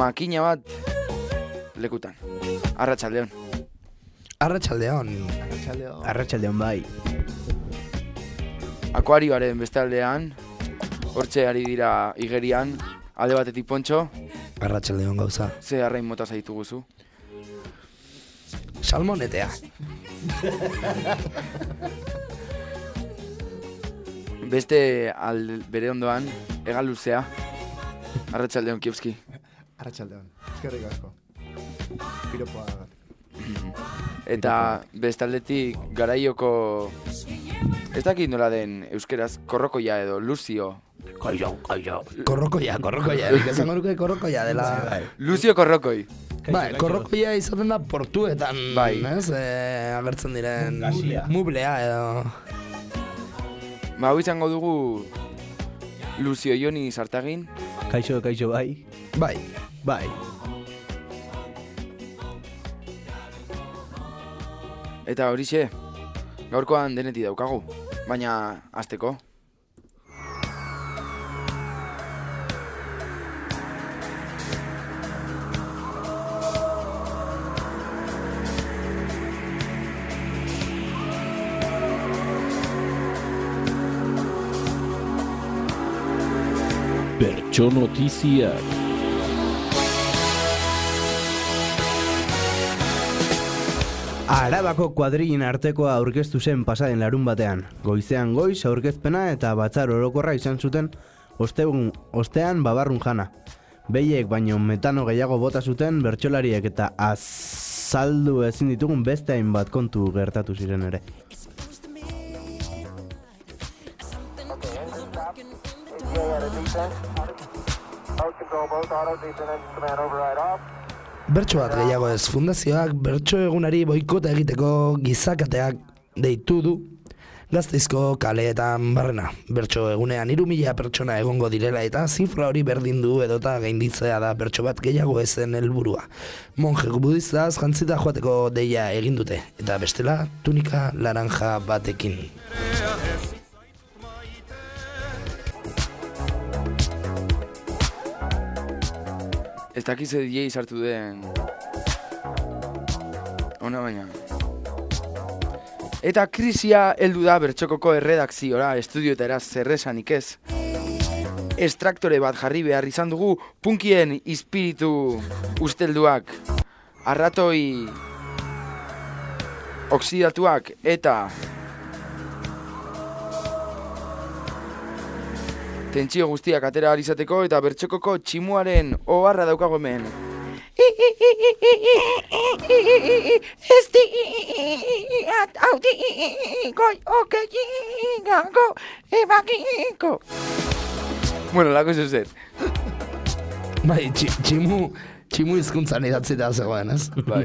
makina bat lekutan. Arratsaldeon. Arratsaldeon bai. Akuarioaren beste aldean, hortxe ari dira igerian, alde batetik Pontxo. Arratsaldeon gauza. Ze arrain mota zaitu guzu? Salmonetea. Beste bere ondoan, Egal Luzea. Arratsaldeon Kiepski. Arratsaldeon. Eskerrik asko. Piropoa bat. Eta bestaldetik Garaioko, ez dakit nola den euskeraz, Korrokoia edo Luzio. Korrokoia. Esango nuke korrokoia dela. Luzio Korrokoi. Bai, korrokoia izaten da portuetan, bai. Ez? Agertzen diren mublea edo... Hau izango dugu Luzio Joni Sartagin. Kaixo bai. Bai. Eta horixe, gaurkoan denetik daukagu, baina hasteko. Bertso notiziak. Arabako kuadrillen artekoa aurkeztu zen pasaden larun batean. Goizean goiz aurkezpena eta batzar orokorra izan zuten ostean babarrun jana. Behiek baino metano gehiago bota zuten bertsolariek eta azaldu ezin ditugun beste hainbat kontu gertatu ziren ere. Bertso bat gehiago ez, fundazioak bertso egunari boikota egiteko gizakateak deitu du Gasteizko kaleetan barrena. Bertso egunean 3.000 pertsona egongo direla eta zifra hori berdin du edota gainditzea da bertso bat gehiago ezen helburua. Monje budistaz jantzita joateko deia egin dute eta bestela tunika laranja batekin. Ez dakize DJ sartu den ona baina. Eta krisia heldu da bertxokoko erredakziora, estudioetara zerresanik ez. Estraktore bat jarri behar izan dugu punkien espiritu ustelduak, arratoi oksidatuak eta tentsio guztiak atera alizateko eta bertxokoko tximuaren oharra daukago hemen. Bueno, lako zuzen. Bai, tximu hizkuntzan idatzita zegoen, ez? Bai.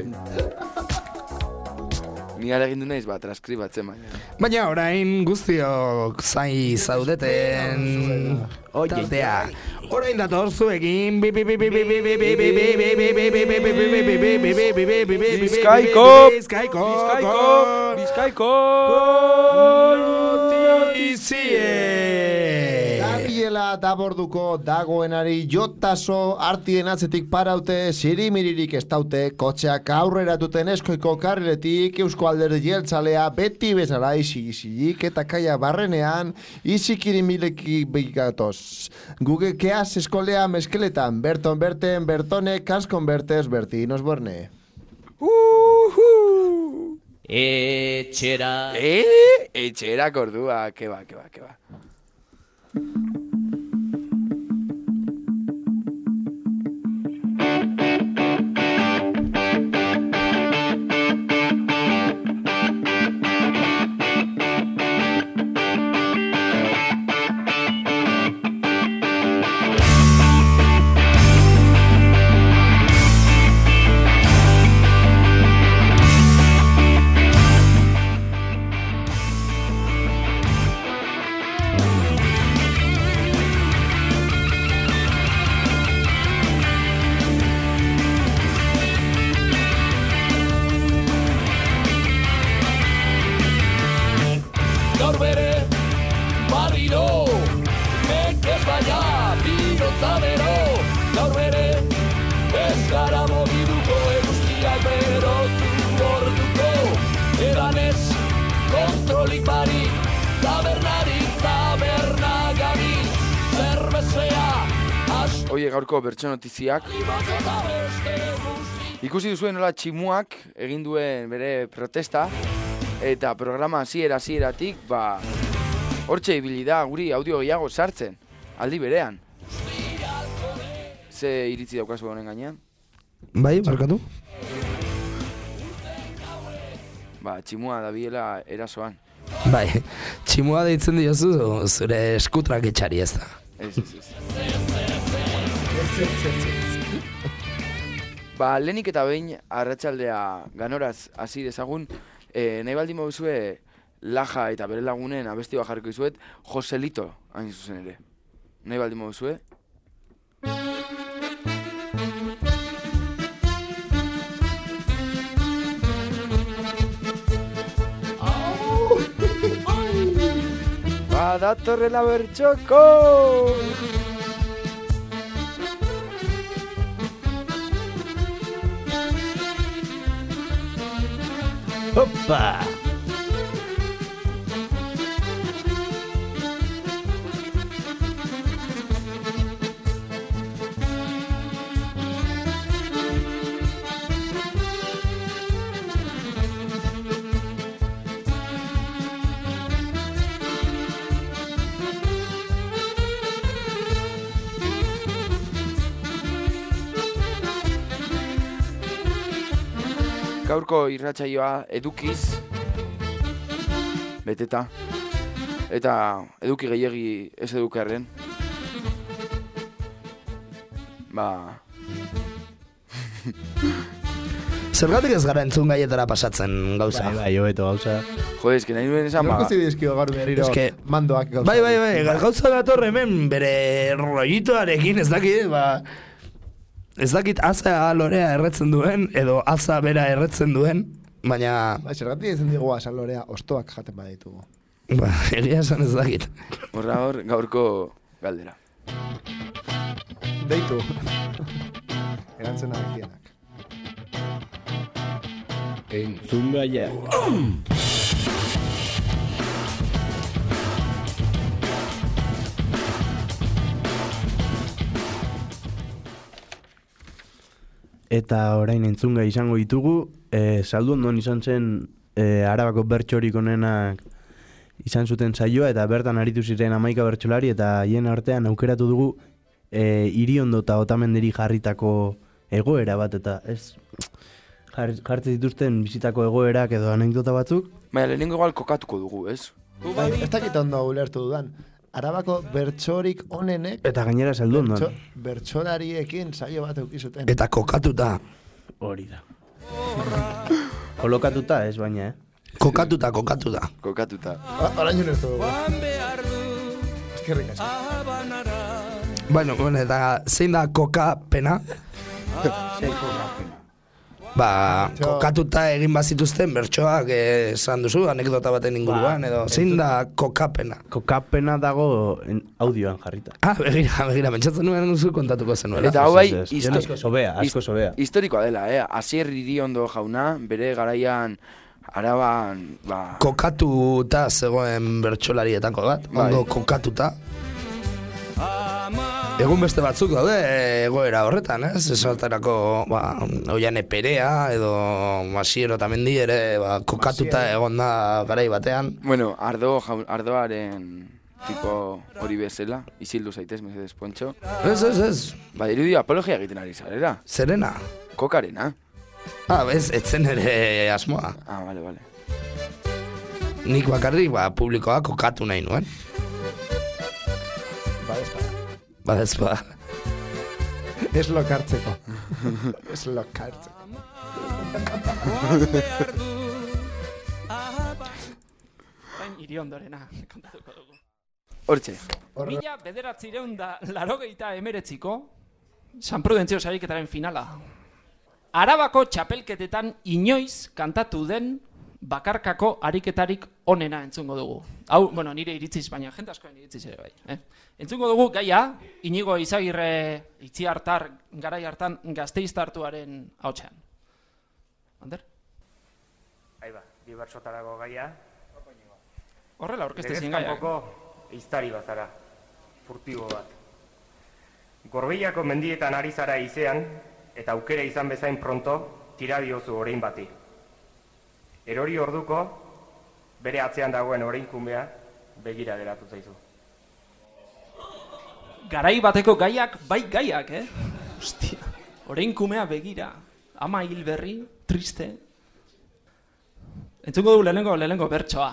Ni ara egin du naiz bat, transkribatzen baina. Baina orain guztiok zai zaudeten taldea. Orain dator zuekin Bizkaiko Gabriela Daborduko dagoenari jotaso artien atzetik paraute, sirimiririk ez daute, kotxeak aurrera duten eskoiko karriletik, Eusko Alderdi Jeltzalea beti bezala isilik eta kaia barrenean, isikirimileki begatoz. Guge keaz eskolea meskeletan, berton berten, bertone, kaskon bertez, bertinos borne. Etxera. Etxera kordua, keba. Oie gaurko bertso notiziak. Ikusi duzuen nola Tximuak egin duen bere protesta, eta programa hasieratik, hortxe ibili da guri audio gehiago sartzen, aldi berean. Ze iritzi daukazu honen gainean? Bai, barkatu? Tximua da biela erasoan. Bai, Tximua deitzen diozu zure eskutrak etxari ez da. Ez. Lehenik eta behin arratsaldea ganoraz hasi dezagun, nahi baldin moduzue Laja eta bere lagunen abesti bat jarriko izuet, Joselito hain zuzen ere. Nahi baldin moduzue? Badatorrela bertxoko! Opa! Gaurko irratsaioa edukiz beteta eta eduki gehiegi ez edukarren Zergatik ez gara entzun gaietara pasatzen gauza? Bai, hobeto gauza. Jo, eski nahi nuen esan Norko zidizkio gaur berriro mandoak gauza. Bai, gauza dator hemen bere rollitoarekin ez dakit, ez dakit aza lorea erretzen duen, edo aza bera erretzen duen, baina... Zergatik ezen digu aza lorea ostoak jaten baditugu. Egia esan ez dakit. Horra gaurko galdera. Deitu. Erantzuna bekienak. Entzun gaia. Eta orain entzunga izango ditugu, saldu ondoan izan zen Arabako bertsorik onenak izan zuten saioa, eta bertan aritu ziren 11 bertsolari, eta hien artean aukeratu dugu Iriondo eta Otamenderi jarritako egoera bat, eta ez jartzen dituzten bizitako egoerak edo anekdota batzuk. Baina lehenengo igual kokatuko dugu, ez? Ez dakit ondo ulertu dudan. Arabako bertsorik onenek Eta gainera saldu ondoan. bertsolariekin saio bat eukizuten. Eta kokatuta. Hori da. Kolokatuta ez baina, Kokatuta. Kokatuta. Orain ulertu dugu. Eskerrik asko. Bueno, eta zein da kokapena? Kokatuta egin bazituzten bertsoak esan duzu, anekdota baten inguruan, edo zein da kokapena? Kokapena dago audioan jarrita. Begira, pentsatzen nuen duzu kontatuko zenuela. Eta hau bai, asko sobea. historikoa dela, Asier Iriondo jauna, bere garaian Araban, kokatuta zegoen bertsolarietako bat, ondo kokatuta. Egun beste batzuk daude egoera horretan, ez? Esaltarako, Oiane Perea edo Asier Otamendi ere kokatuta egon da garai batean. Bueno, Ardoaren tipo hori bezala, isildu zaitez, mesedez, Pontxo. Ez. Dirudi apologia egiten ari zarera. Zerena? Kokarena. Ez zen ere asmoa. Bale. Nik bakarrik, publikoa kokatu nahi nuen. Badezpa. Ez lokartzeko. Iriondorena kontatuko dugu. Hortxe. 1989ko San Prudentzio sariketaren finala. Arabako txapelketetan inoiz kantatu den bakarkako ariketarik onena entzungo dugu. Hau, nire iritziz, baina jente askoen iritziz ere bai. Entzungo dugu gaia, Inigo Izagirre Itziartar garai hartan Gasteiztartuaren ahotsean. Ander? Aiba, bi bertsotarako gaia. Horrela aurkezte zien gaia. Legezkanpoko ehiztari bazara, furtibo bat. Gorbeiako mendietan ari zara izean, eta aukera izan bezain pronto, tira diozu orain bati. Erori orduko, bere atzean dagoen orainkumea begira geratu zaizu. Garai bateko gaiak, bai gaiak, Ostia, orainkumea begira, ama hil berri, triste. Entzungo du lehenengo bertsoa,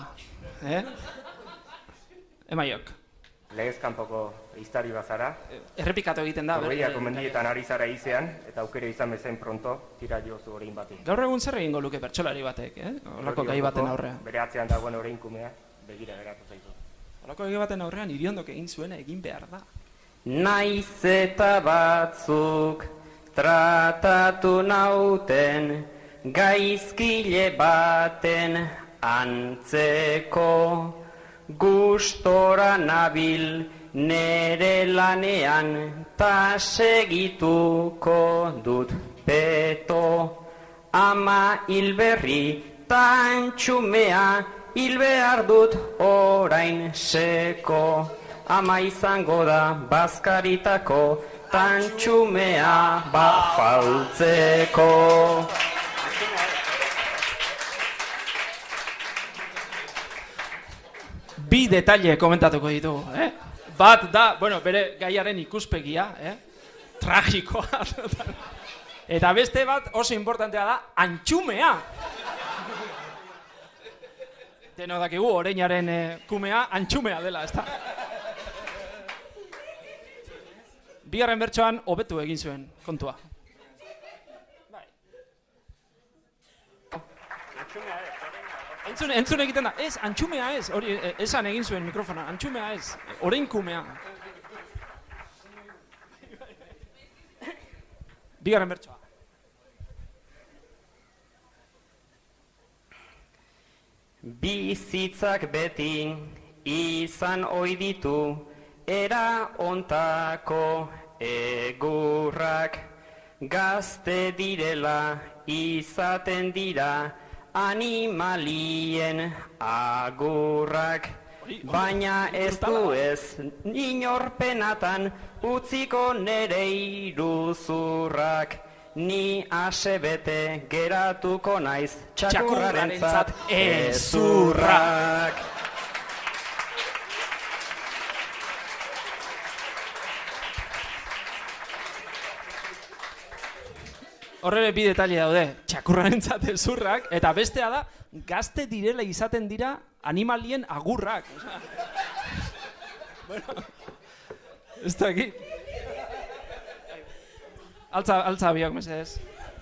Emaiok. Legez kanpoko ehiztari bazara. Errepikatu egiten da. Gorbeiako mendietan ari zara izean, eta aukera izan bezain pronto, tira diozu orain bati. Gaur egun zer egingo luke bertsolari batek, Olako gai baten aurrean. Bere atzean dagoen orainkumea begira geratu zaizu. Olako gai baten aurrean Iriondok egin zuena egin behar da. Naiz eta batzuk tratatu nauten gaizkile baten antzeko gustora nabil nere lanean ta segituko dut peto ama hilberri tantxumea hil behar dut orain seko ama izango da bazkaritako tantxumea faltzeko. Bi detaile komentatuko ditugu, Bat da, bere gaiaren ikuspegia, tragikoa. Eta beste bat oso importantea da, antxumea. Denok dakigu, oreinaren kumea, antxumea dela, ezta? Bigarren bertsoan hobetu egin zuen, kontua. Entzun egiten da, ez, antxumea ez, hori esan egin zuen mikrofona, antxumea ez, orainkumea. Bigarren bertsoa. Bizitzak beti izan ohi ditu era ontako egurrak gazte direla izaten dira animalien agurrak, baina ez du ez inorpenatan utziko nere iruzurrak, ni asebete geratuko naiz txakurrarentzat ezurrak. Horrela bi detaile daude, txakurrarentzat ezurrak, eta bestea da, gazte direla izaten dira animalien agurrak. Ez da eki. Altza biok, mesedez.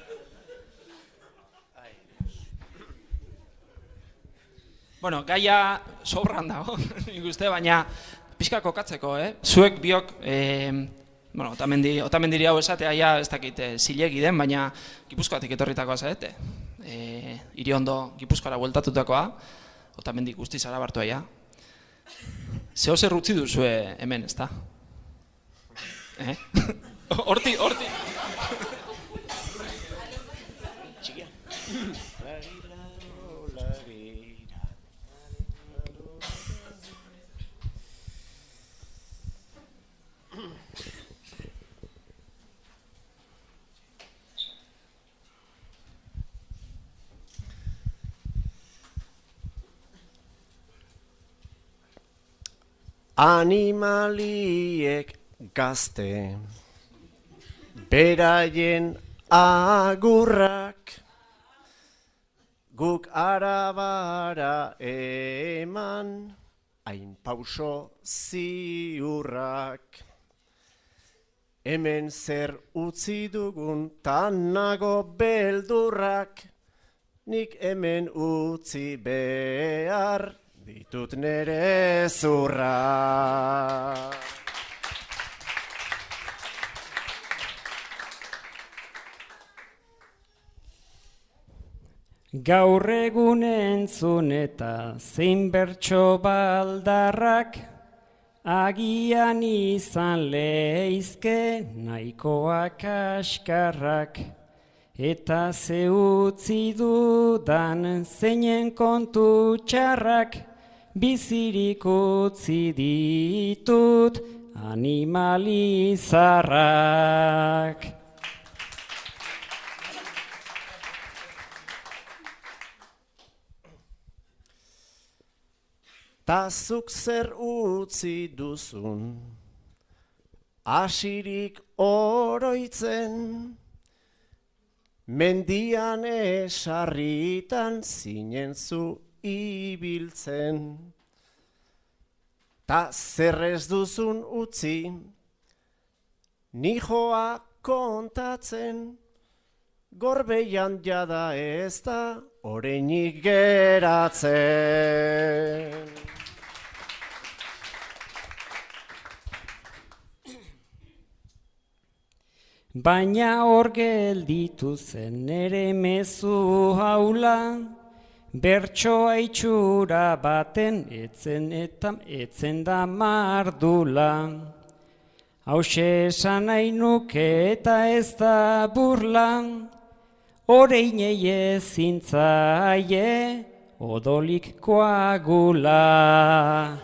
Gaia sobran dago, nik uste, baina pixka kokatzeko, Zuek biok, Otamendiri hau esatea, ez dakit zilegi den, baina Gipuzkoatik etorritakoa zarete. Iriondo Gipuzkoara bueltatutakoa, Otamendik guztiz arabartua, ja. Zeo zer utzi duzue hemen, ezta? Horti. Animaliek gazte, beraien agurrak, guk arabara eman, hain pauso ziurrak. Hemen zer utzi dugun tanago beldurrak, nik hemen utzi behar ditut nere zurra. Gaur egun entzun eta zein bertso baldarrak, agian izan leizke nahikoak askarrak, eta ze utzi dudan zeinen kontu txarrak, bizirik utzi ditut animalizarrak. Ta zuk zer utzi duzun, asirik oroitzen, mendian esarritan zinen zu ibiltzen. Ta zer ez duzun utzi, nijoa kontatzen, gorbeian jada ez da oreinik geratzen. Baina hor gelditu zen nere mezu haula, bertsoa itxura baten etzen da mardula. Hauxe esan nahi nuke eta ez da burla, oreinei ezin zaie odolik koagula.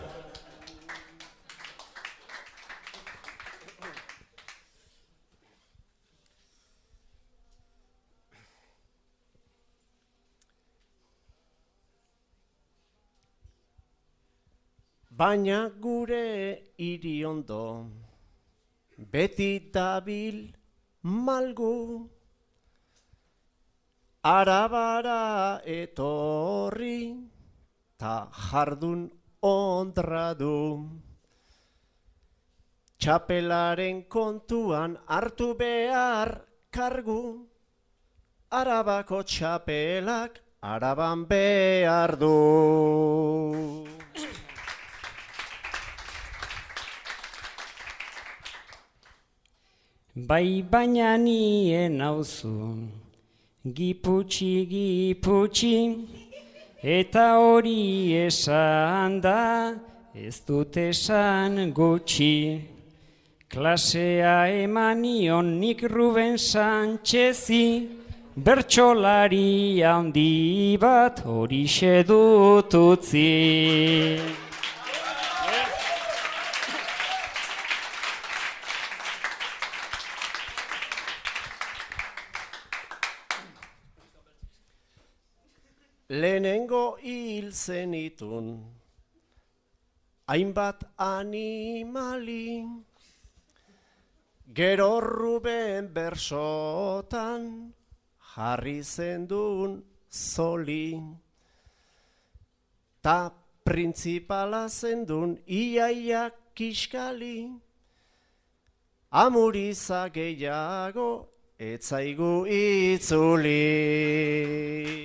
Baina gure hiri ondo, beti dabil malgu, Arabara etorri, ta jardun ondra du. Txapelaren kontuan hartu behar kargu, Arabako txapelak Araban behar du. Bai baina nien nauzu, giputxi, eta hori esan da, ez dut esan gutxi. Klasea emanion nik Ruben Sanchezi, bertsolari handi bat horixe dut utzi. Lehenengo hil zenitun, hainbat animali, gero Ruben bersotan jarri zendun zoli. Ta printzipala zendun iaia kiskali, amuriza gehiago etzaigu itzuli.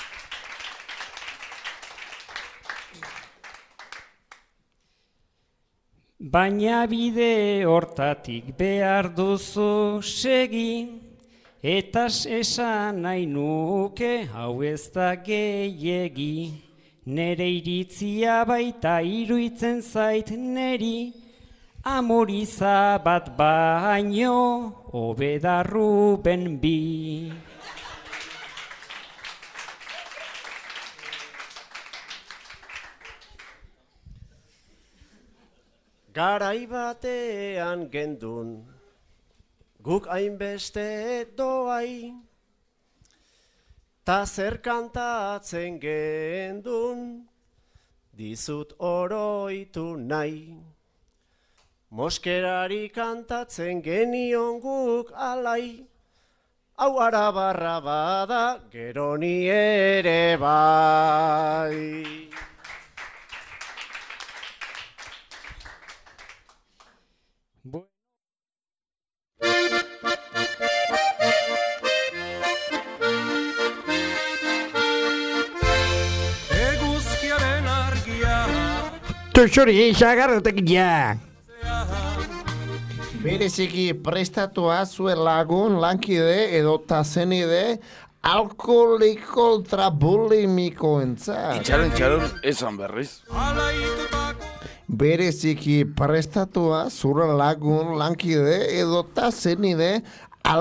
Baina bide hortatik behar duzu segi, eta esan nahi nuke hau ez da gehiegi. Nere iritzia baita iruitzen zait neri, amuriza bat baino, hobeda Ruben bi. Garai batean gendun, guk hainbeste doai, ta zer kantatzen gendun, dizut oroitu nahi. Moskerari kantatzen genion guk alai, hau arabarra bada gero ni ere bai. Txori, xagarretek ja! Bereziki prestatua zuen lagun, lankide edo tazenide alkoholiko ultrabulimikoentzat. Itxaron, esan berriz. Bereziki prestatua zuen lagun, lankide edo tazenide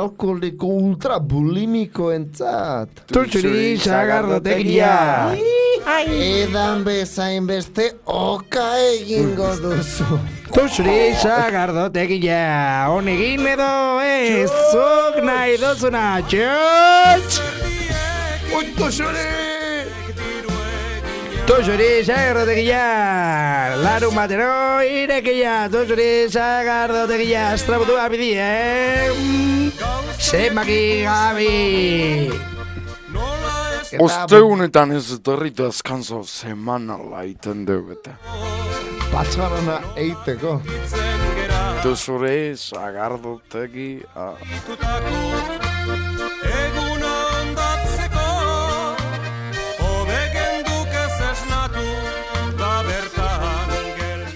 alkoholiko ultrabulimikoentzat. Txori, xagarretek ja! Edan bezain beste oka egingo duzu. Tusuri sagardotegia, honegin edo ez, zuk nahi duzuna, txotx! Tusuri sagardotegia, larun batero irekia, tusuri sagardotegia, estrabutu abidi, zenbaki gabi! Ostegunetan ez etorritu azkanzo semanala iten dugu eta. Patxarana eiteko. Duzure sagardotegi. Egun ondatzeko Obegen dukez esnatu Da bertan geldi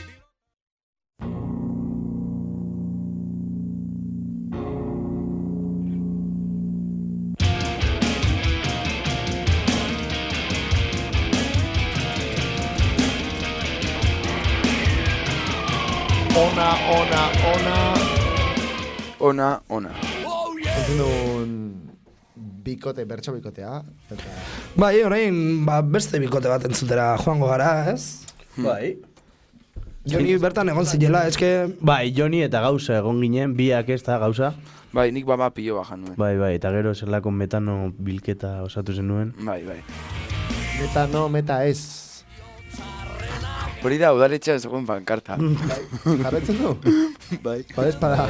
Ona. Entzun dugun bikote, bertso bikotea. Bai, orain beste bikote bat entzutera joango gara, ez? Bai. Joni bertan egon zinela, eske... Bai, Joni eta Gauza egon ginen, biak ez da Gauza. Bai, nik baba pilo bajan nuen. Bai, eta gero zelako metano bilketa osatu zen nuen. Bai. Meta ez. Hori da, udaletxean zegoen pankarta. Jarretzen du? Bai. Badezpada.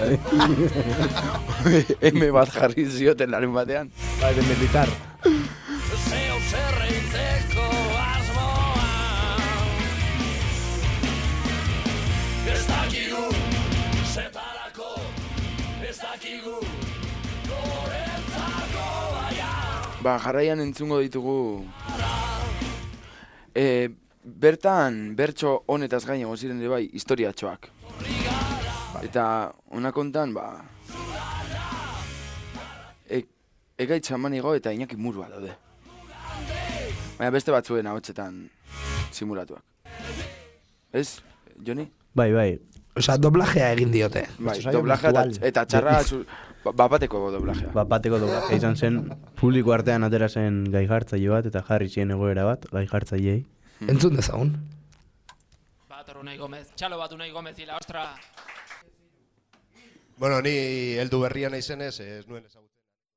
M bat jarri zioten larun batean. Bai, de militar. Zeo zerreitzeko asmoa Ez dakigu Zetarako Ez dakigu Gorentzako baia Jarraian entzungo ditugu bertan bertso honetaz gain egon ziren ere bai historiatxoak. Eta ona kontan Egaitz Amanigo eta Iñaki Murua daude. Baina beste batzuen ahotsetan simulatuak. Ez, Joni? Bai. Osa, doblajea egin diote. Bai, doblajea eta txarra bapateko doblajea. Bapateko doblajea izan zen, publiko artean atera zen gai jartzaile bat, eta jarri zien egoera bat, gai jartzailei. Entzun dezagun. Bat Unai Gomez, txalo bat Unai Gomez ila, ostra! Bueno, ni heldu berria naizenez, ez nuen ezagutzen.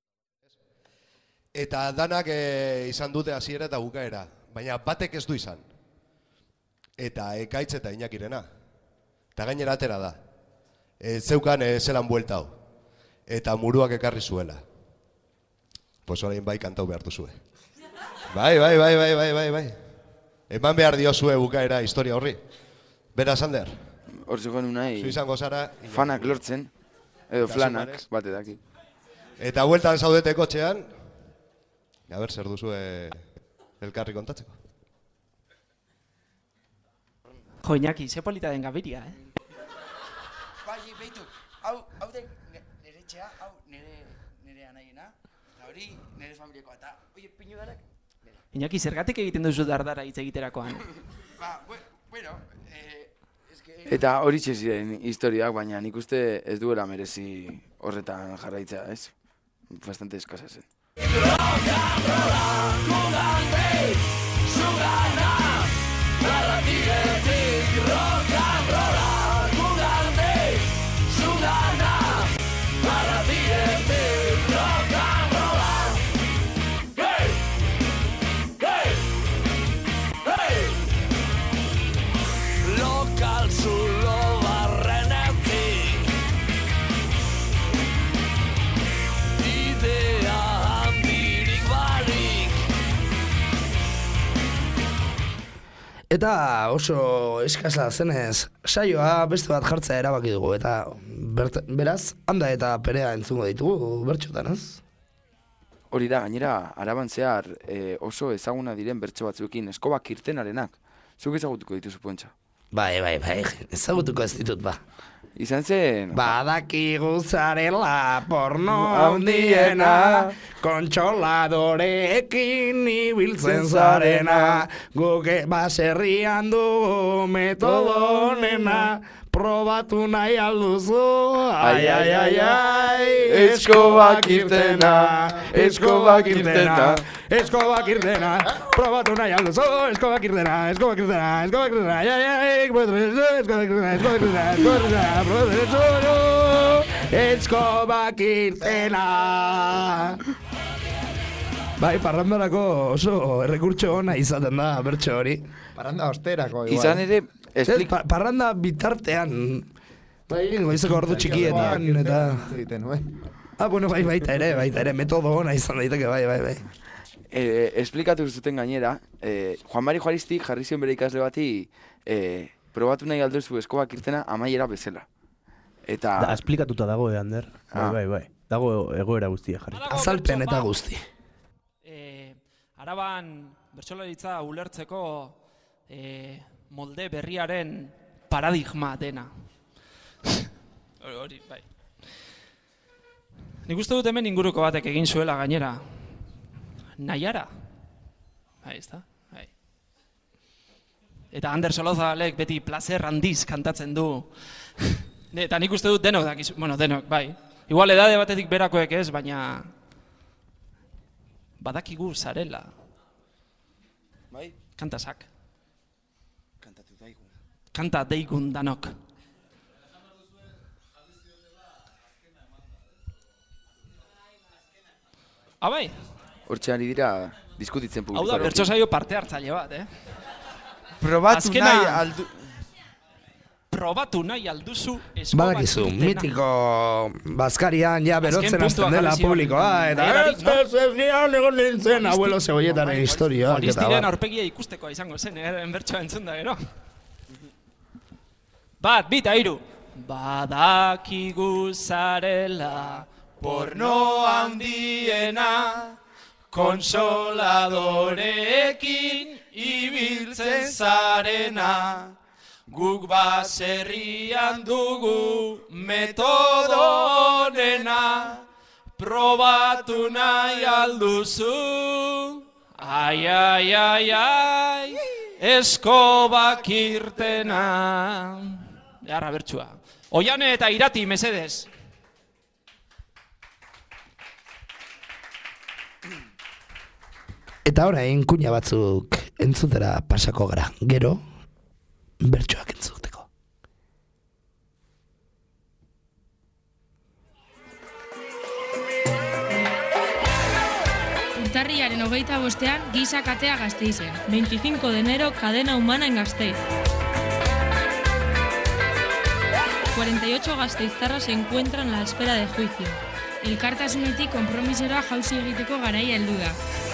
Eta danak izan dute hasiera eta bukaera, baina batek ez du izan. Eta Ekaitz eta Iñakirena. Eta gainera atera da. Zeukan zelan buelta hau. Eta Muruak ekarri zuela. Pues orain bai kantau behar duzue. Bai. Eman behar diozue bukaera historia horri. Bera, Sander. Hor zegoen Unai zu izango zara fanak lortzen, edo flanak, batetaki. Eta bueltan zaudete kotxean, a ber, zer duzue elkarri kontatzeko. Jo, Iñaki, ze polita den gabiria, Bai, behitu, hau de nire etxea, hau nire anaiena, eta hori nire familiakoa, eta oie pinu darak. Iñaki, zergatik egiten duzu dardara hitz egiterakoan? Bueno, eta hori ziren historiak, baina nik uste ez duela merezi horretan jarraitzea, ez? Bastante eskasa zen. Eta oso eskasa zenez, saioa beste bat jartzea erabaki dugu, eta beraz, handa eta perea entzungo ditugu bertxotan, ez? Hori da, gainera, Araban zehar oso ezaguna diren bertso batzuekin, Eskobak Irtenarenak. Zuk ezagutuko dituzu, Pontxa? Bai, ezagutuko ez ditut, Izan zen... Badakigu zarela porno handiena, kontsoladoreekin ibiltzen zarena, guke baserrian dugu metodo nena, probatu nahi alduzu. Ai, ai, ai, ai, eskobak irtena, eskobak irtena. Eskobak irtena, probatu nahi alduzu, eskobak irtena, eskobak irtena, eskobak irtena, ai, ai, ai, eskobak irtena, eskobak irtena, eskobak irtena, eskobak irtena. Bai, parrandarako oso errekurtso ona izaten da, bertso hori. Parranda osterako, igual. Izan ere, parranda bitartean, bai, goizeko ordu txikietan, eta... bueno, baita ere, metodo ona izan daiteke, bai. Esplikatu zuten gainera, Juan Mari Juaristi jarri zion bere ikasle bati probatu nahi alduzu eskobak irtena amaiera bezala. Eta... esplikatuta dago, Ander. Bai. Dago egoera guztia jarri. Azalpen eta guzti. Araban bertsolaritza ulertzeko molde berriaren paradigma dena. Hori, bai. Nik uste dut hemen inguruko batek egin zuela gainera. Naiara. Bai, ezta? Bai. Eta Ander Solozalek beti placer handiz kantatzen du. Eta nik uste dut denok dakizu, denok, bai. Igual edade batetik berakoek ez, baina badakigu zarela. Bai? Kantasak. Kantatu daigun. Kanta deigun danok. Bai? Hortxe ari dira diskutitzen publikoa. Hau da, bertso saio parte hartzaile bat, Probatu nahi aldu... Probatu nahi alduzu eskobak badakizu, mitiko Baskarian ja berotzen hasten dela publikoa, eta ez nian egon nintzen abuelo zegoietaren historia. Juaristiren aurpegia ikustekoa izango zen, bertsoa entzun da gero. Bat, bita, hiru. Badakigu zarela porno handiena, konsoladoreekin ibiltzen zarena. Guk baserrian dugu metodo honena, probatu nahi alduzu. Ai, ai, ai, ai, eskobak irtena. Jarra bertxua. Oiane eta Irati, mesedez. Eta orain kuña batzuk entzutera pasako gara. Gero, bertsoak entzuteko. Urtarriaren 25ean Giza katea Gasteizen. 25 de enero cadena humana en Gasteiz. 48 gasteiztarras se encuentran a la espera de juicio. Elkartasunetik konpromisora jauzi egiteko garaia heldu da.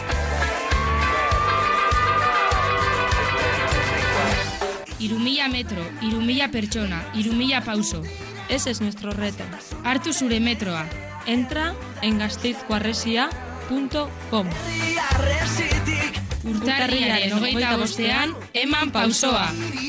Irumila metro, 3000 pertsona, 3000 pauso. Ese es nuestro reto. Hartu zure metroa. Entra en gasteizkoarresia.com. Urtarriaren 25ean eman pausoa.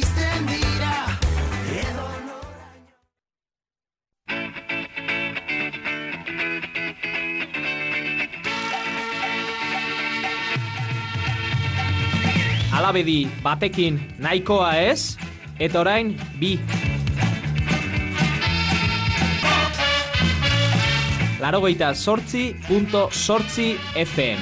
Alabedi batekin nahikoa ez, eta orain bi. 88.8 FM.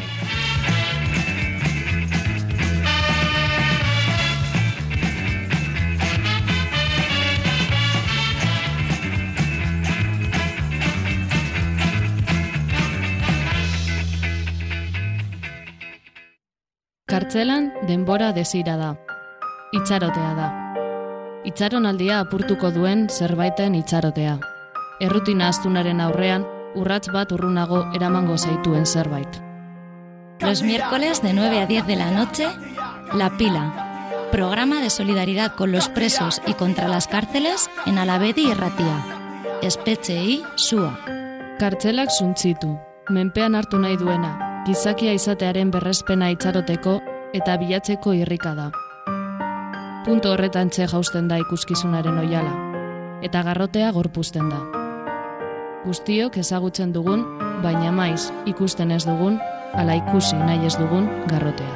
Kartzelan denbora desira da. Itxarotea da. Itxaronaldia apurtuko duen zerbaiten itxarotea. Errutina astunaren aurrean, urrats bat urrunago eramango zaituen zerbait. Los miércoles de 9 a 10 de la noche, La Pila. Programa de solidaridad con los presos y contra las cárceles en Alabedi y Ratia. Espetxeei sua. Kartzelak suntzitu. Menpean hartu nahi duena. Gizakia izatearen berrespena itxaroteko eta bilatzeko irrika da. Punto horretan jausten da ikuskizunaren oihala, eta garrotea gorpuzten da. Guztiok ezagutzen dugun, baina maiz ikusten ez dugun, ala ikusi nahi ez dugun garrotea.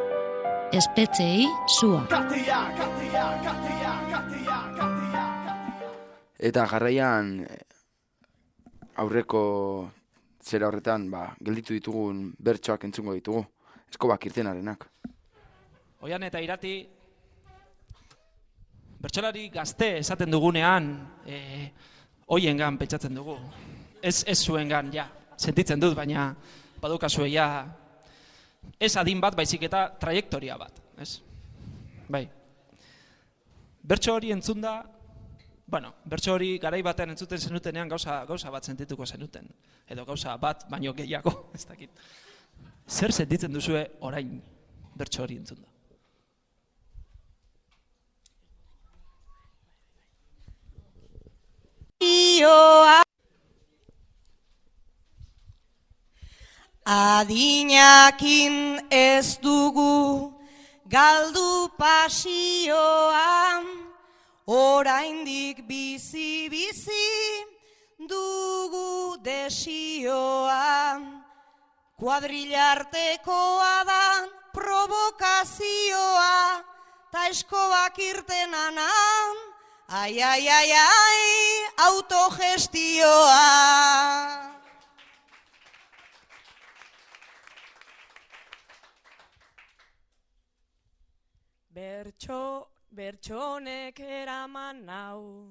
Espetxeei sua. Eta jarraian aurreko zera horretan gelditu ditugun bertsoak entzungo ditugu. Eskobak irtenarenak. Oian eta Irati, bertsolari gazte esaten dugunean, hoiengan pentsatzen dugu. Ez zuengan, ja, sentitzen dut, baina badukazue, ja, ez adin bat, baizik eta trajektoria bat, ez? Bai. Bertso hori entzunda, bertso hori garai batean entzuten zenutenean gauza bat sentituko zenuten. Edo gauza bat, baino gehiago, ez dakit. Zer sentitzen duzue orain bertso hori entzunda? Adinakin ez dugu galdu pasioa, oraindik bizi dugu desioa. Kuadrilartekoa da provokazioa, ta eskobak irtenanan, ai, autogestioa. Bertxonek eraman nau,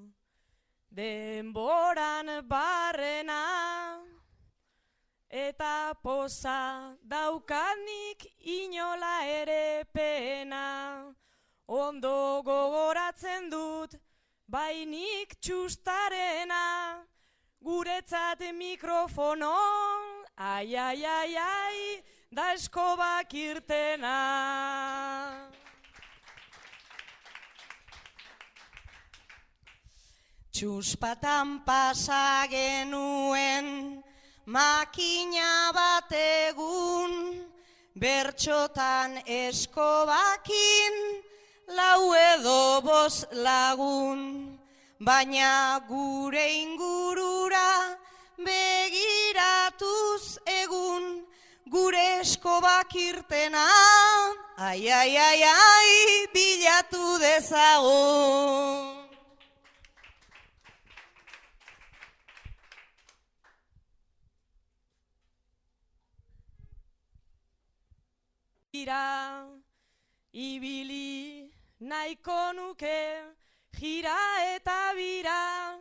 denboran barrena, eta poza daukanik inola ere pena. Ondo gogoratzen dut, bainik txustarena, guretzat mikrofono, ai, da eskobak irtena. Txuspatan pasa genuen makina bat egun, bertxotan eskobakin 4 edo 5 lagun, baina gure ingurura begiratuz egun, gure eskobak irtena, ai, bilatu dezagun. Ibili nahiko nuke, jira eta bira,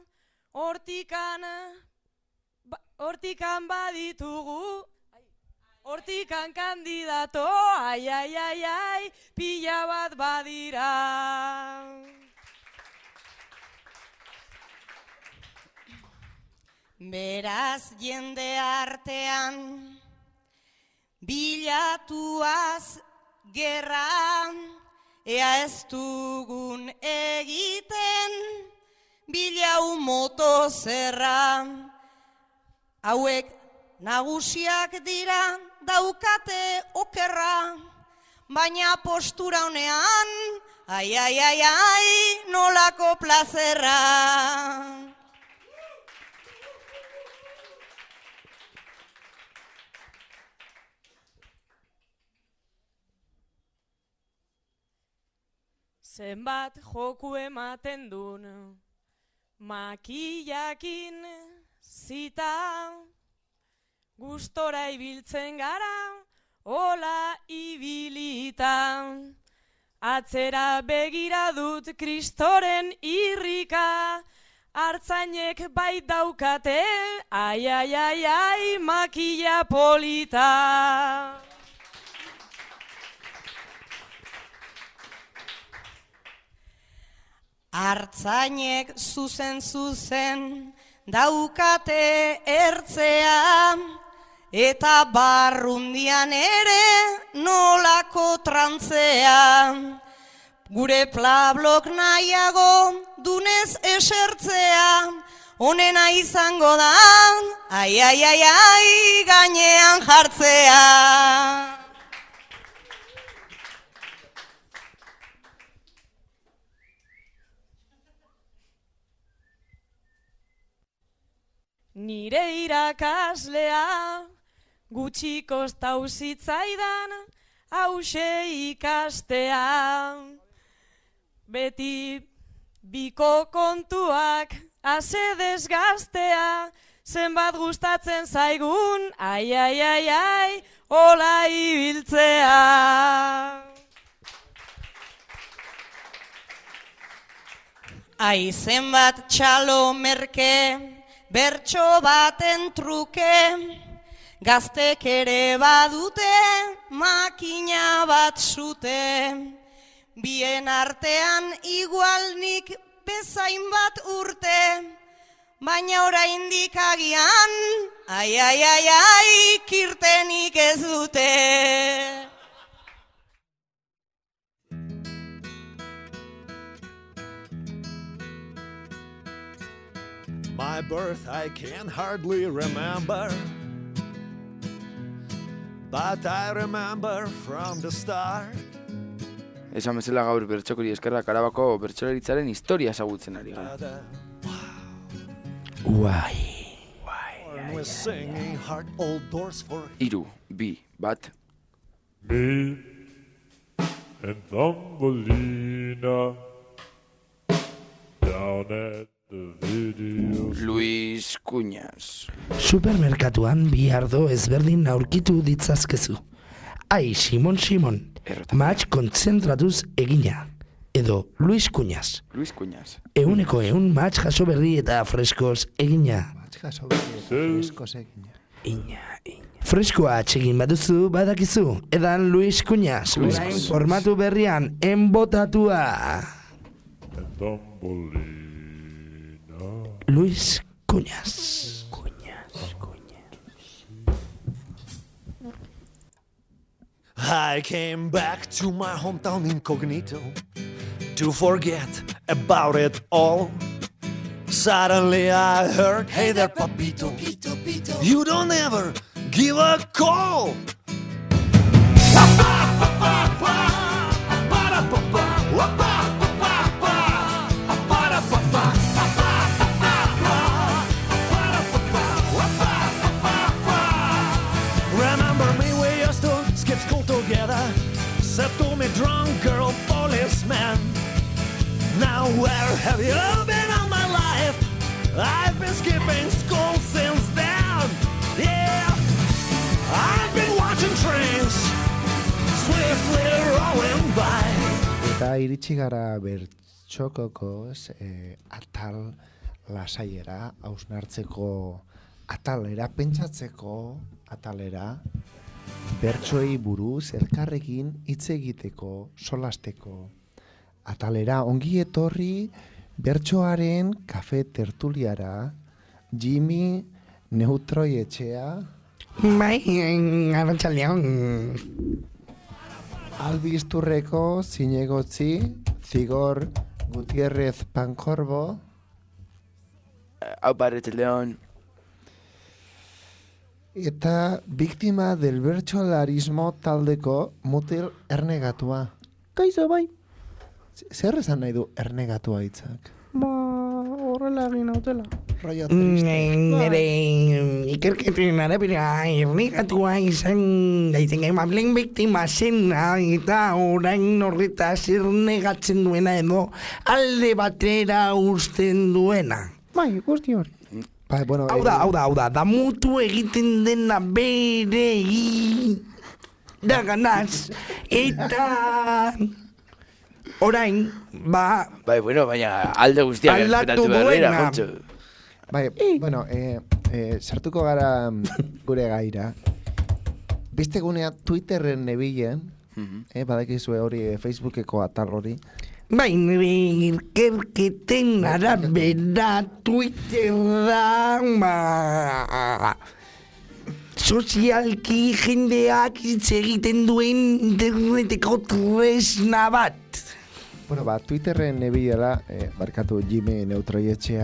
hortikan baditugu, hortikan kandidato, ai, pila bat badira. Beraz jende artean, bilatuaz gerra, ea ez dugun egiten, bilau motozerra. Hauek nagusiak dira, daukate okerra, baina postura honean, ai, nolako plazerra. Zenbat joku ematen dun, makillakin zita, gustora ibiltzen gara, hola ibilita. Atzera begira dut kristoren irrika, hartzainek bait daukate, ai, makilla polita. Hartzainek zuzen daukate ertzea, eta barrundian ere nolako trantzea. Gure plablok nahiago dunez esertzea, onena izango da, ai, gainean jartzea. Nire irakaslea gutxi kostau zitzaidan hause ikastea. Beti biko kontuak asedes gaztea, zenbat gustatzen zaigun, ai, ai, ai, ai, hola ibiltzea. Ai, zenbat txalo merke, bertso baten truke, gaztek ere badute, makina bat zute. Bien artean igual nik bezain bat urte, baina oraindik agian, ai, ai, ai, ai, kirtenik ez dute. My birth I can hardly remember, but I remember from the start. Esan bezala gaur bertxokuri eskerrak Arabako bertsolaritzaren historia ezagutzen ari gara. Hiru, bi, bat. Me and Thumbelina down at the video. Luis Cuñas. Supermerkatuan bi ardo ezberdin aurkitu ditzazkezu. Ai, Simon, match kontzentratuz egina. Edo Luis Cuñas. Luis Cuñas. 100% match jaso berri eta freskoz egina. Match jaso berri eta freskoz egina. Freskoa atsegin baduzu badakizu. Edan Luis Cuñas. Orain formatu berrian enbotatua. Luis Cuñas. I came back to my hometown incognito to forget about it all. Suddenly I heard, hey there, Papito, you don't ever give a call. Said to me, drunk girl, policeman, now where have you been all my life? I've been skipping school since then. Yeah, I've been watching trains swiftly rolling by. Eta iritsi gara bertxokoko atal lasaiera, hausnartzeko atalera, pentsatzeko atalera, bertsoei buruz elkarrekin hitz egiteko, solasteko atalera. Ongi etorri bertsoaren kafe tertuliara, Jimmy Neutroi etxea. Bai, arratsaldeon. Albizturreko zinegotzi, Zigor Gutierrez Pankorbo. Aupa, arratsaldeon. Eta biktima del bertsolarismo taldeko Mutil Ernegatua. Kaixo, bai. Zer esan nahi du ernegatua hitzak? Ba, horrela egin hautela. Rollo triste. Nire ikerketen arabera ernegatua izan daiteke mablen biktima zena eta orain horretaz ernegatzen duena edo alde batera usten duena. Bai, guzti hori. Bueno, hau da, damutu egiten dena bere da ganaz, eta orain, Bai, bueno, baina alde guztiak errespetatu behar, Jontxo. Bai, bueno, sartuko gara gure gaira. Biste gunea Twitterren nebilen, badakizue hori Facebookeko atal hori. Bai, nire ikerketen arabera Twitter da, sozialki jendeak hitz egiten duen interneteko tresna bat. Bueno, Twitterren nebilela, barkatu Jimmy Neutroi etxea.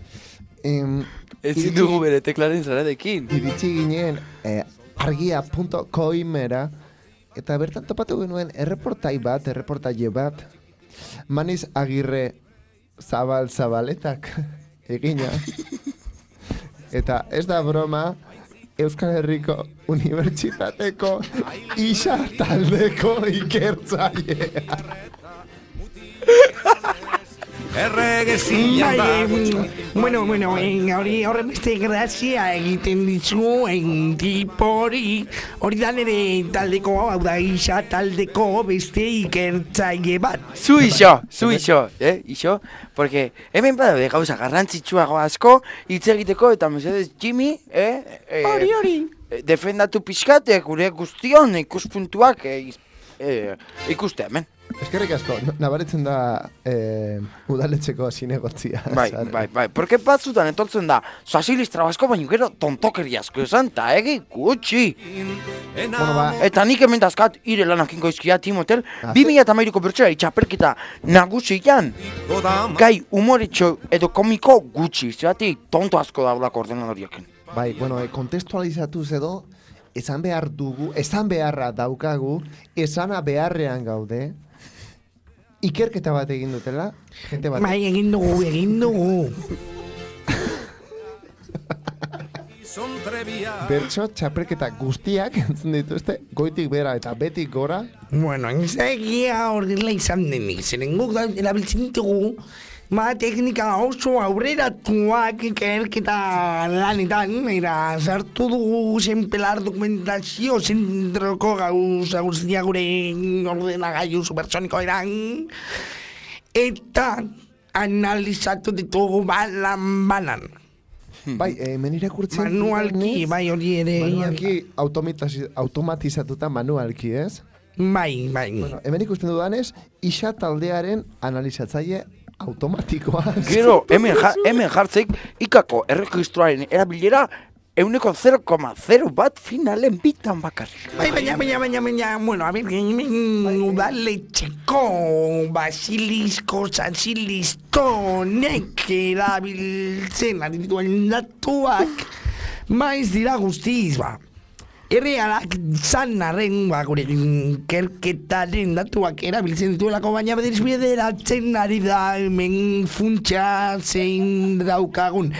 Ez dugu bere teklaren zaradekin. Iritsi ginen argia.coimera, eta bertan topatu genuen erreportaile bat, Maniz Agirre zabaletak egina. Eta ez da broma, Euskal Herriko Unibertsitateko isa taldeko ikertzailea. erregezina da. Bueno, horren beste grazia egiten dizu tipori. Hori da nire taldeko, hau da isa taldeko beste ikertzaile bat. Zu iso, iso, porque hemen badaude gauza garrantzitsuago asko hitz egiteko eta mesedez Jimmy, Hori. Defendatu pixkat gure guztion ikuspuntuak ikuste hemen. Eskerrik asko, nabaritzen da udaletxeko zinegotzia. Bai, porque batzutan etortzen da sasilistra asko, baina gero tontokeri asko esan, eta gutxi. Eta nik hemen dazkat ire lanakinko izkia Timotel, 2008ko bertsoa itxaperketa nagusian, gai humoretxo edo komiko gutxi, zeratik tonto asko daulako ordenadoriaken. Bai, kontestualizatuz edo, esan beharra daukagu, esana beharrean gaude, ikerketa bat egin dutela, jente bat. Bai, egin dugu. Bertso txapelketa guztiak entzun dituzte, goitik bera eta betik gora. Bueno, ez da egia horrela izan denik, zeren guk da erabiltzen ditugu, teknika oso aurreratuak ikerketa lanetan, sartu dugu zenpelar dokumentazio zentroko gauza guztia gure ordenagailu supersoniko eran, eta analizatu ditugu banan. Bai, hemen irakurtzen... Manualki, bai hori ere... Manualki automatizatuta manualki, ez? Bai. Bueno, hemen ikusten dudanez, isa taldearen analizatzaile automatikoa. Gero, hemen jartzeik ikako erregistroaren erabilera 0,0 bat finalen bitan bakarrik. Bai, baina, bueno, a ver, udaletxeko basilisko sanzilistonek erabiltzen ari dituen datuak maiz dira guztiz, Errealak zanarren, gure kerketaren datuak erabiltzen dituelako, baina bederatzen ari da hemen funtsa zein daukagun.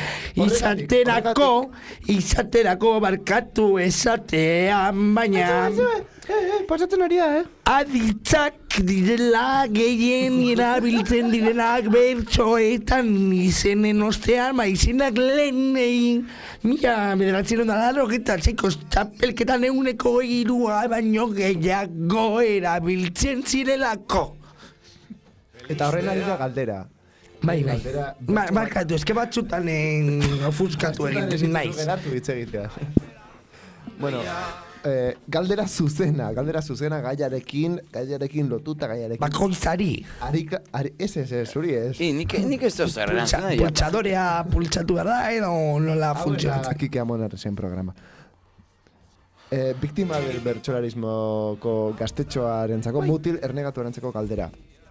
Izaterako barkatu esatean, baina... Pasatzen ari da, Aditzak direla gehien erabiltzen direnak bertsoetan izenen ostean, izenak lehenei. Mila bederatzen da eta txapelketan 3% baino gehiago erabiltzen zirelako. Eta horren ari da galdera. Bai. Barkatu, eske batzutan ofuskatu egiten naiz. Geratu hitz egitea. Bueno, galdera zuzena gaiarekin lotuta gaiarekin. Bakoitzari. Ez, zuri ez. Nik ez dut zerreran zena. Pultsadorea pultsatu behar da edo nola funtzionatzen. Hau da, Kike Amoner zen programa. Biktima del bertsolarismoko gaztetxoarentzako mutil ernegatuarentzako galdera.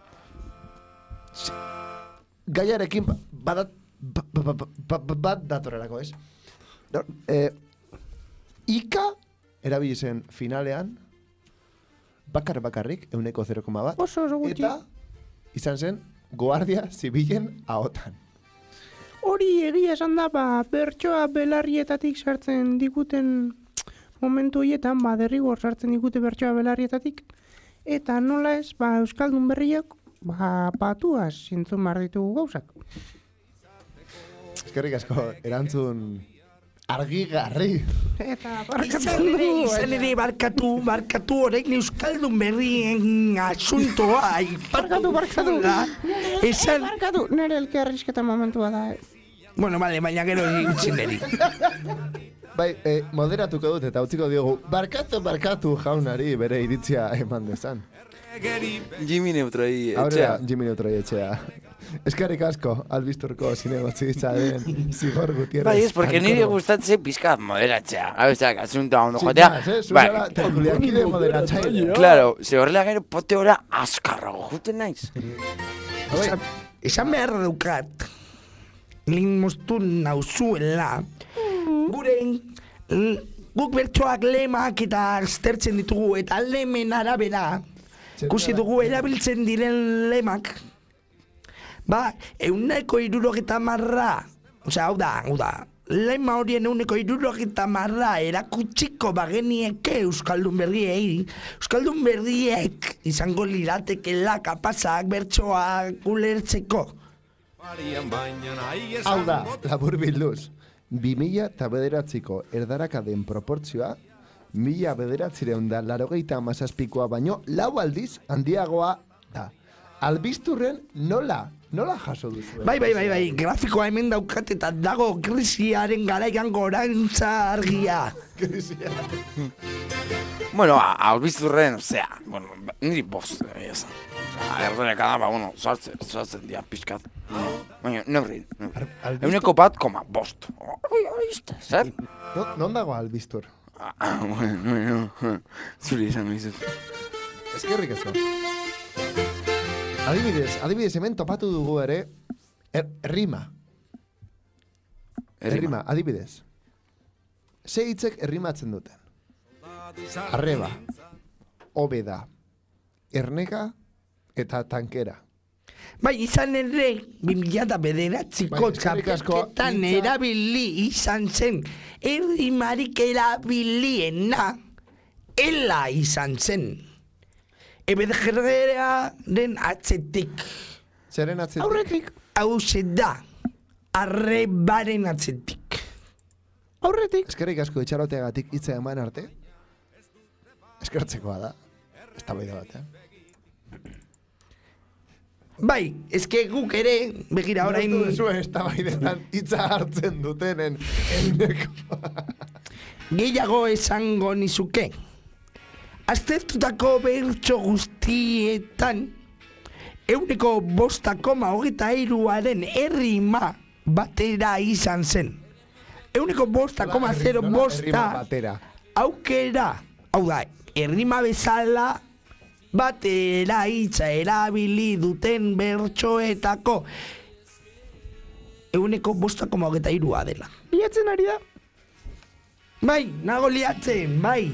Gaiarekin bat datorrelako, ez? Ika erabili zen finalean bakarrik 0,1 oso gutxi. Eta izan zen Guardia Zibilen ahotan. Hori egia esan da, bertsoa belarrietatik sartzen diguten momentu horietan, derrigor sartzen digute bertsoa belarrietatik, eta nola ez, Euskaldun berriak patuaz zintzun behar ditugu gauzak. Eskerrik asko, erantzun argigarri. Eta izan ere barkatu horrein Euskaldun berrien asuntoa. Barkatu. Nere elkarrizketa momentua da. Bueno, baina gero itzin neri. Bai, moderatuko dut eta utziko diogu. Barkatu jaunari bere iritzia eman dezan. Jimmy Neutroi etxea. Aurrera, Jimmy Neutroi etxea. Eskerrik asko, albisturko zinegotzizaren Zigor Gutierrez. Bai, ez, porque nire gustatzen pizkat moderatzea. Hauzeak, asuntoa ondo jotea. Zuzera, terkuliakide moderatzaile. Claro, ze horrela gero pote hora askarrago juten naiz. Esan behar daukat, lehen moztu nauzuela, guk bertsoak lemak eta aztertzen ditugu, eta lemen arabera, ikusi dugu erabiltzen diren lemak, 160, osea, hau da, lema horien 160 erakutsiko bagenieke Euskaldun berriek izango liratekela kapazak bertsoak ulertzeko. Hau da, labur bilduz, 2009ko erdarakaden proportzioa 1987koa baino 4 aldiz handiagoa da. Albisturren nola jaso duzu? Bai, grafikoa hemen daukat eta dago krisiaren garaian gorantza argia. Bueno, albisturren, bueno, niri bost, esan. Erderekada, sartzen dira pixkat. Baina, neurri. Euneko 1,5. Zer? Non dago albistur? Bueno, zuri esan bizut. Eskerrik asko. Adibidez, hemen topatu dugu ere, errima. Errima, adibidez. Ze hitzek errimatzen duten. Arreba, obeda, ernega eta tankera. Bai, izan ere, 2009ko txapelketan erabili izan zen, errimarik erabiliena, ela izan zen. Ebedgerrearen atzetik. Zeren atzetik? Aurretik, hau da, arrebaren atzetik. Aurretik. Eskerrik asko itxaroteagatik hitza eman arte. Eskertzekoa da. Ez da baida bat, Bai, eske guk ere, begira orain... Nortu duzu ez da baidetan hitza hartzen dutenen euneko. Gehiago esango nizuke. Aztertutako bertso guztietan, 5,23aren errima batera izan zen. 5,05 aukera, hau da, errima bezala batera hitza erabili duten bertsoetako 5,23 dela. Liatzen ari da? Bai, nago liatzen, bai.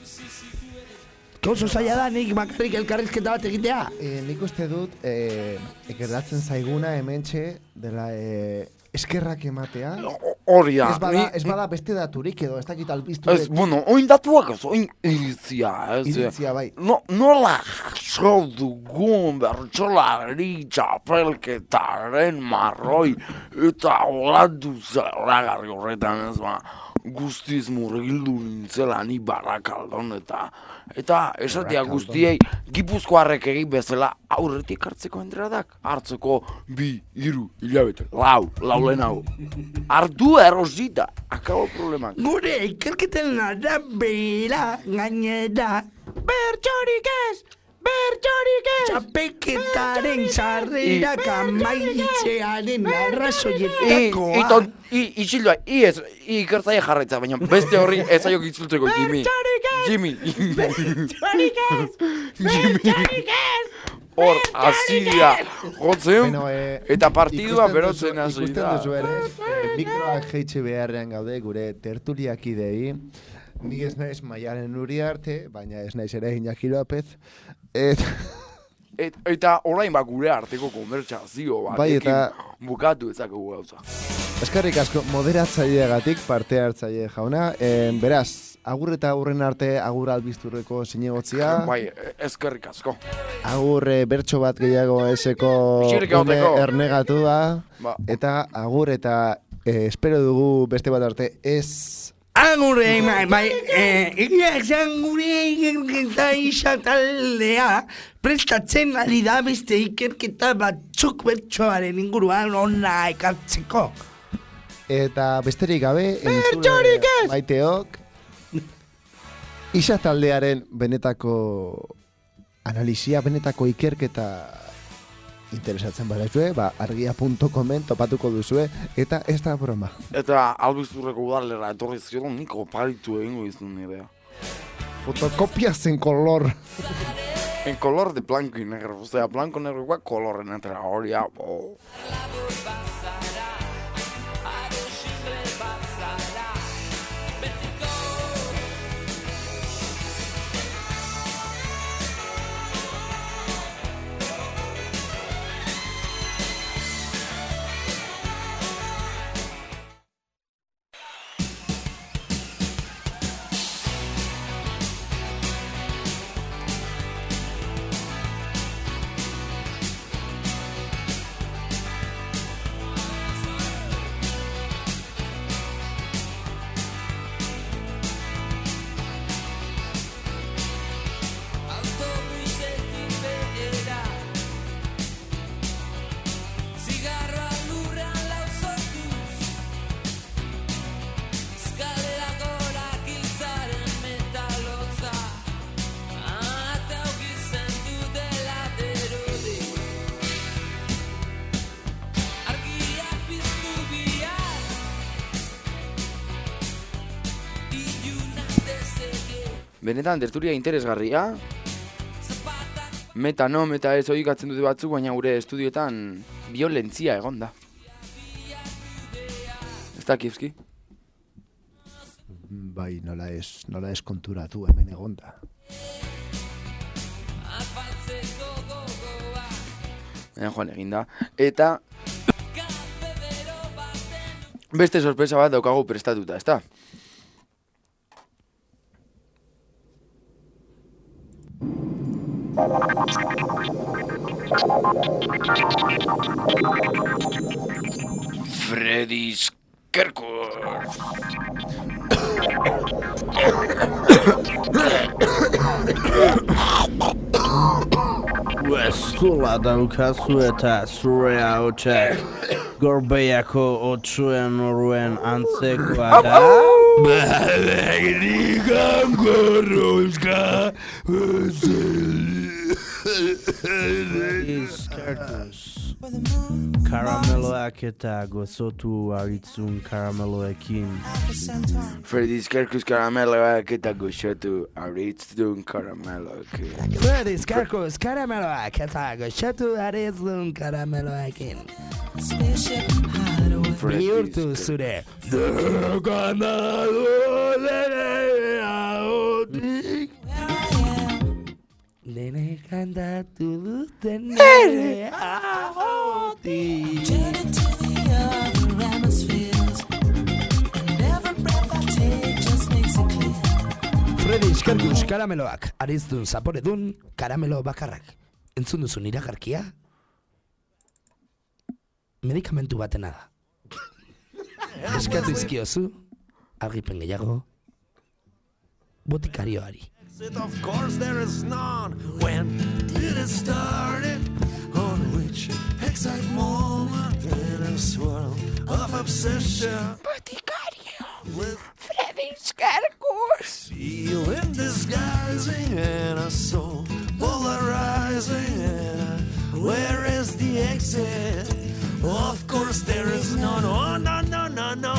Oso zaila da, nik bakarrik elkarrizketa bat egitea. Nik uste dut, gertatzen zaiguna hementxe dela eskerrak ematea. Hori da. Ez bada beste daturik edo, ez dakit albiztu. Oin datuak ez, oin iritzia. Iritzia, bai. Nola jaso dugun bertsolari txapelketaren marroi eta olatu zelagarri horretan ez ba. Guztiz murgildu nintzela ni Barakaldon eta esatea guztiei Gipuzkoarrek egin bezala aurretik hartzeko entradak hartzeko 2-3 hilabete, lau lehenago. Ardu erosita, akabo problemak. Gure ikerketen arabera gainera bertsorik ez! Txapelketaren sarrerak amaitzearen arrazoietakoa. Isildoa, ikertzaile jarraitza, baina beste horri ez aiok itzultzeko, Jimmy. Hor, azia, jotzen, eta partidua berotzen hasi da. Ikusten duzu ere, mikroak jeitxe beharrean gaude gure tertuliak idei. Nik ez naiz Maialen Uriarte, baina ez naiz ere Iñaki López. Eta orain gure arteko konbertsazio batekin bukatu ezakegu gauza. Eskerrik asko moderatzaileagatik parte hartzaile jauna. Beraz, agur eta aurren arte agur albisturreko zinegotzia. Bai, eskerrik asko. Agur bertso bat gehiago eseko ernegatu da. Eta agur eta espero dugu beste bat arte ez... Agurre, egia esan gure ikerketa izataldea prestatzen ari da beste ikerketa batzuk bertsoaren inguruan ona ekartzeko. Eta besterik gabe, entzule maiteok, izataldearen benetako analisia, benetako ikerketa interesatzen badazue, argia.comen topatuko duzue, eta ez da broma. Eta albisturreko udalera etorri zion, niko paritu egingo izun nirea. Fotocopias en color. En color de blanco y negro, o sea, blanco y negro igual color en entre ahora. Benetan, tertulia interesgarria. Meta no, meta ez oikatzen dute batzuk, baina gure estudioetan violentzia egon da. Ez da, Kievski? Bai, nola ez konturatu hemen egonda. Baina joan eginda. Eta beste sorpresa bat daukagu prestatuta, ezta? Freddy Skerkos. Zula daukazu eta zure hautsak gorbeiako otsuen oruen antzekoa da? Balegrikan gorrozka Karameloak eta gozotu aritzun karameloekin. Freddy Skerkos karameloak eta gozotu aritzun karameloekin. Freddy Skerkos karameloak eta gozotu aritzun karameloekin. Bihurtu zure Nene kantatu duten nere ahotik. Freddy Skerkos karameloak, arizdun zaporedun karamelo bakarrak. Entzun duzun iragarkia? Medikamentu batena da. Eskatu izkiozu, argipen gehiago, botikarioari. Of course there is none. When did it start? On which exact moment in a swirl of obsession? With Freddy Skerkos. feeling disguising and a soul polarizing. Where is the exit? Of course there is none. Oh no no no no.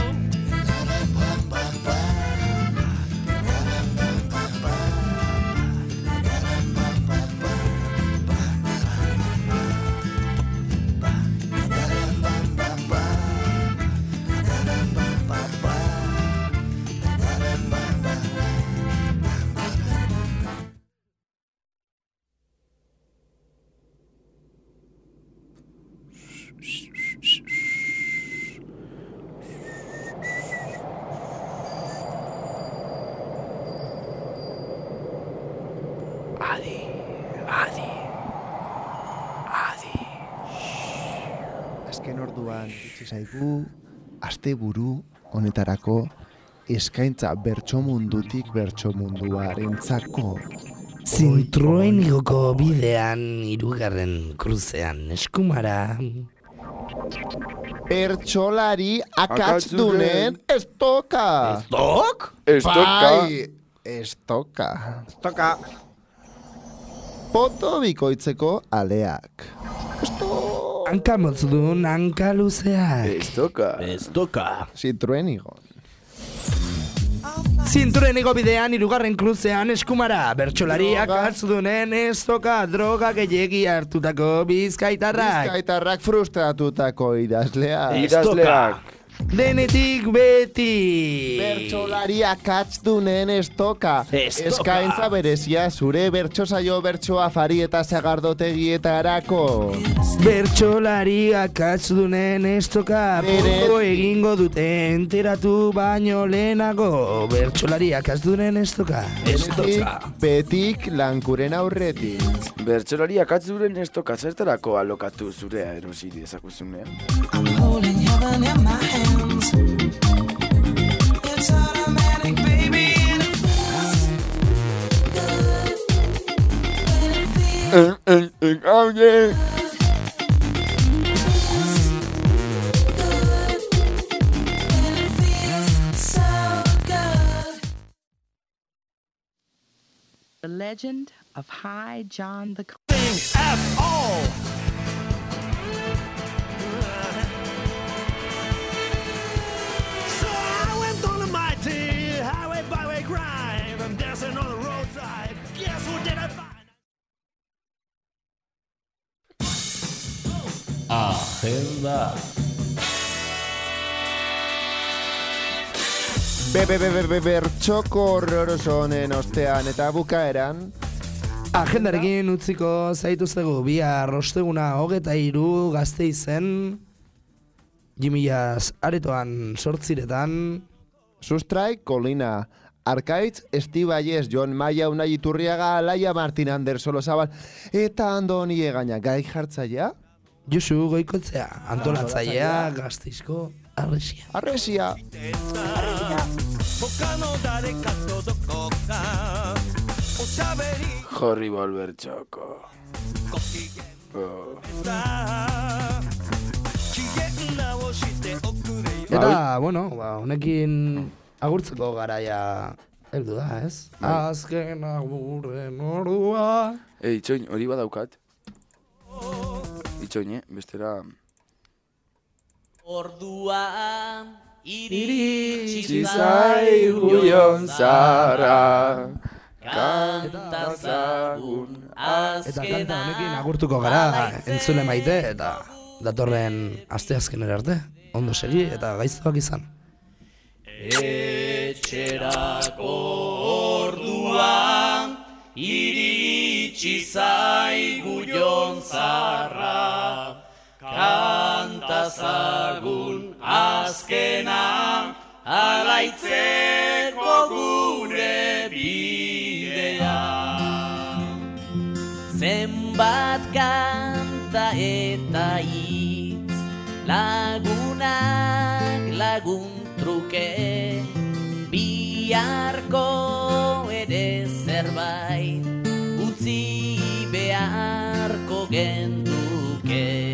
Azken orduan itxi zaigu asteburu honetarako eskaintza bertsomundutik bertsomunduarentzako. Zintroenigoko bidean hirugarren kruzean eskumara. Bertsolari akatsdunen estoka. Estok? Estoka. Bai, estoka. Poto bikoitzeko aleak. Hanka motzudun, hanka luzeak. Estoka. Zintroenigon. Zintroenigo bidean hirugarren kruzean eskumara. Bertsolariak hartzudunen estoka droga gehiegi hartutako bizkaitarrak. Bizkaitarrak frustratutako idazleak. Idazleak. Denetik beti. Bertsolariak akatsdunen estoka. Eskaintza berezia zure bertsosaio bertsoa afari eta sagardotegietarako. Bertsolariak akatsdunen estoka. Poco egingo dute enteratu baino lehenago. Bertsolariak akatsdunen estoka. Betik lankuren aurretik. Bertsolariak akatsdunen estoka zertarako alokatu zurea erosi dezakuzunean. Holding heaven in my hands. It's automatic, baby, and it feels good. And it feels Oh yeah. and it feels so good. The Legend of High John the At all. So I went on a mighty highway byway grind. I'm dancing on the road. agenda. Bertxoko horroroso honen ostean eta bukaeran Agendarekin utziko zaituztegu bihar osteguna 23 Gasteizen Jimillas aretoan 8:00 Sustrai, Kolina, Arkaitz, Estibaiez, Jon Maia, Unai Iturriaga, Laia Martin Ander Solozabal eta Andoni Egaña gai jartzailea? Josu Goikotzea, antolatzailea Gasteizko Arresia. Horrible Bertxoko. Eta, bueno, honekin agurtzeko garaia heldu da, ez? Azken agurren ordua. Itxoin, hori badaukat. Itxoin, bestera... Ordua iritsi zaigu jonzarra, kantazagun azkena. Eta kanta honekin agurtuko gara entzule maite eta datorren asteazkenera arte. Ondo segi eta gaiztoak izan. Etxerako ordua iritsi zaigu jonzarra, kantazagun azkena, alaitzeko gure bidea. Zenbat kanta eta hitz, lagunak lagun truke, biharko ere zerbait, utzi beharko genduke.